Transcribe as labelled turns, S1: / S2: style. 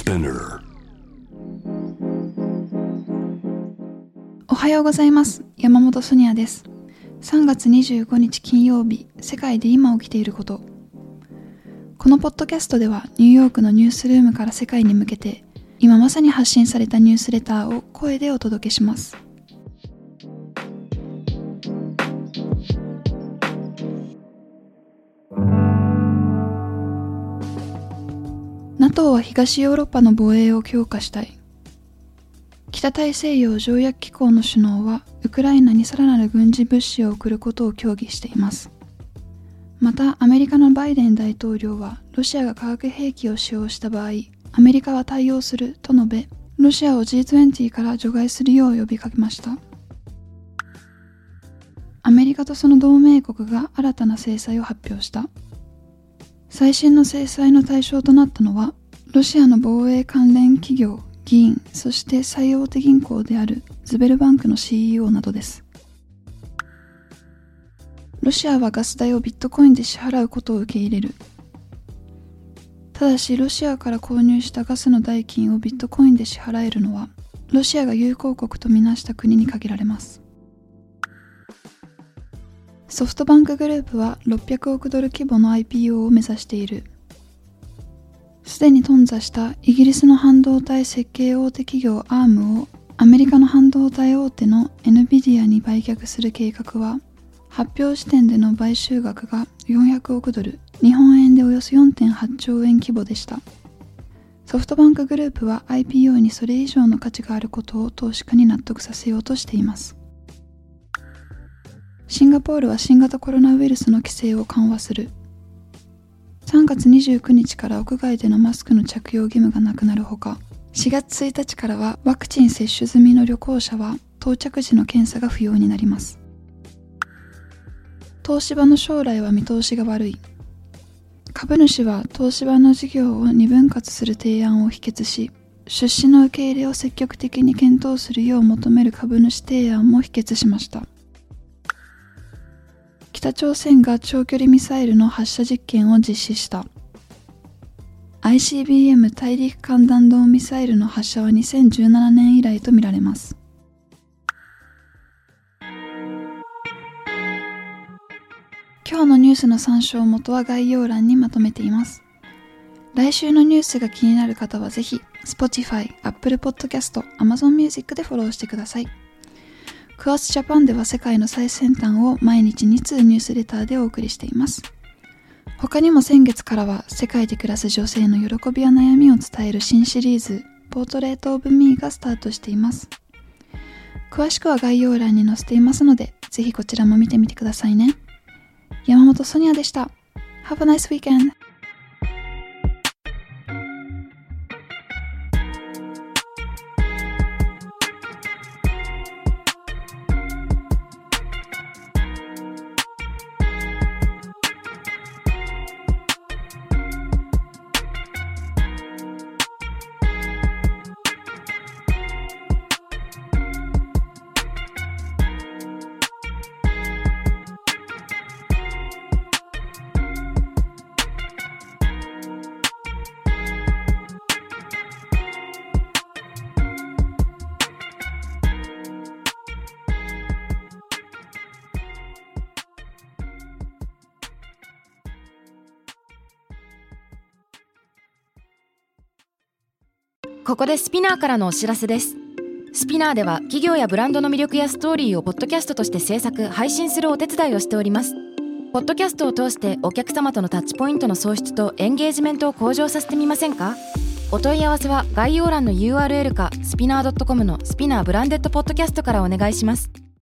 S1: Spinner。
S2: おはようございます。山本ソニアです。3月25日金曜日、世界で今起きていること。このポッドキャストではニューヨークのニュースルームから世界に向けて今まさに発信されたニュースレターを声でお届けします。NATO は東ヨーロッパの防衛を強化したい。北大西洋条約機構の首脳はウクライナにさらなる軍事物資を送ることを協議しています。またアメリカのバイデン大統領はロシアが化学兵器を使用した場合、アメリカは対応すると述べ、ロシアを G20 から除外するよう呼びかけました。アメリカとその同盟国が新たな制裁を発表した。最新の制裁の対象となったのは、ロシアの防衛関連企業、議員、そして最大手銀行であるズベルバンクの CEO などです。ロシアはガス代をビットコインで支払うことを受け入れる。ただし、ロシアから購入したガスの代金をビットコインで支払えるのは、ロシアが友好国とみなした国に限られます。ソフトバンクグループは600億ドル規模の IPO を目指している。すでに頓挫したイギリスの半導体設計大手企業 ARM をアメリカの半導体大手の NVIDIA に売却する計画は、発表時点での買収額が400億ドル、日本円でおよそ 4.8 兆円規模でした。ソフトバンクグループは IPO にそれ以上の価値があることを投資家に納得させようとしています。シンガポールは新型コロナウイルスの規制を緩和する。3月29日から屋外でのマスクの着用義務がなくなるほか、4月1日からはワクチン接種済みの旅行者は到着時の検査が不要になります。東芝の将来は見通しが悪い。株主は東芝の事業を2分割する提案を否決し、出資の受け入れを積極的に検討するよう求める株主提案も否決しました。北朝鮮が長距離ミサイルの発射実験を実施した。ICBM 大陸間弾道ミサイルの発射は2017年以来とみられます。今日のニュースの参照元は概要欄にまとめています。来週のニュースが気になる方はぜひ Spotify、Apple Podcast、Amazon Music でフォローしてください。クワスジャパンでは世界の最先端を毎日2通ニュースレターでお送りしています。他にも先月からは世界で暮らす女性の喜びや悩みを伝える新シリーズポートレートオブミーがスタートしています。詳しくは概要欄に載せていますので、ぜひこちらも見てみてくださいね。山本ソニアでした。Have a nice weekend!
S3: ここでスピナーからのお知らせです。スピナーでは企業やブランドの魅力やストーリーをポッドキャストとして制作・配信するお手伝いをしております。ポッドキャストを通してお客様とのタッチポイントの創出とエンゲージメントを向上させてみませんか？お問い合わせは概要欄の URL かスピナー .com のスピナーブランデッドポッドキャストからお願いします。